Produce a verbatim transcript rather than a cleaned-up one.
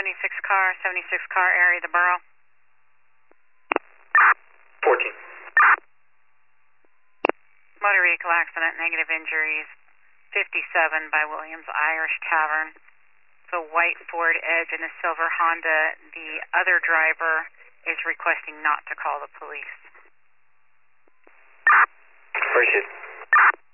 seventy-six car, seventy-six car area, the borough. fourteen. Motor vehicle accident, negative injuries, fifty-seven by Williams Irish Tavern. It's a white Ford Edge and a silver Honda. The other driver is requesting not to call the police. Appreciate it.